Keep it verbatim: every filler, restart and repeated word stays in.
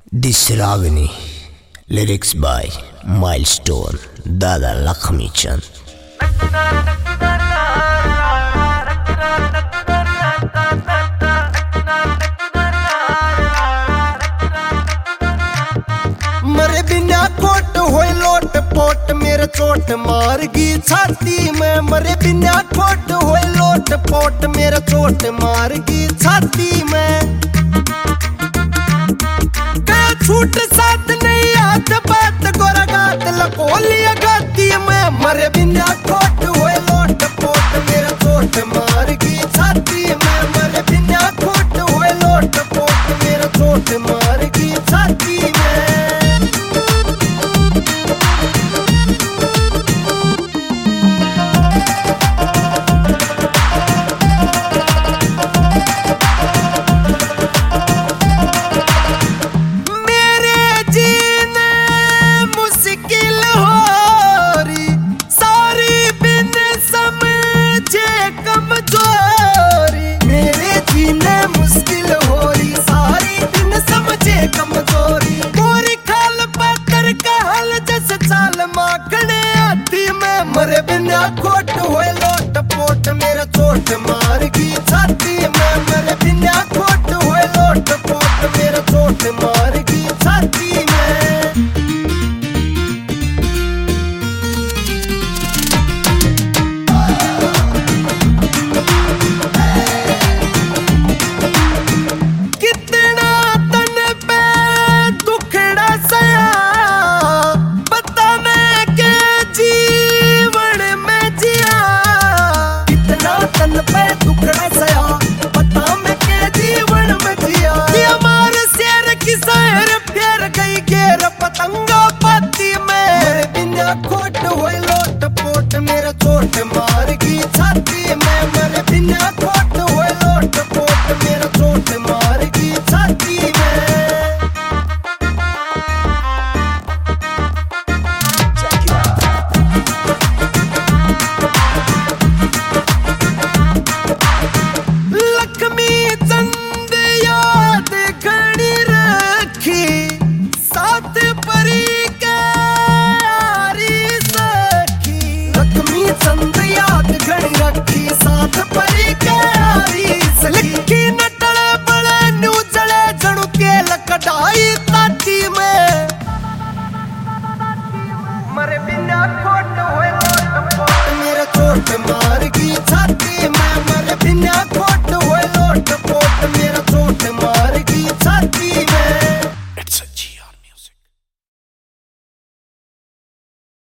This Ragini, lyrics by Milestone, Dada Lakshmi Chand. मरे बिना coat होए लोट पोट मेरे चोट मारगी छाती में। मरे बिना कोट होए लोट पोट मेरे चोट मारगी छाती में। छूट साथ नहीं आत बात गोरा गात लकोलिया गाती में। मरे बिना कोट होए लोट पोट मेरे चोट मारगी छाती में। मरे बिना कोट होए लोट पोट मेरे चोट मारगी छाती में। कमजोरी पूरी खाल पाकर का हल जैसे चाल माखने आती में। मरे बिना खोट हुए लोट पोट मेरा चोट मारगी छाती में। मरे बिना खोट हुए लोट पोट मेरा चोट मारगी छाती में। पतंगा पाती में मेरे बिना खोट हुए लोट पोट मेरा चोट मारगी छाती में। मेरे बिना खोट हुए लोट पोट मेरा चोट मारगी छाती में। लक्ष्मी चंद याद घड़ी रखी साथ परी के आरी सखी। लक्ष्मी चंद याद घड़ी रखी साथ परी के आरी सखी। लिखी नटड़े बड़े न्यू जड़े जणु के लकड़ाई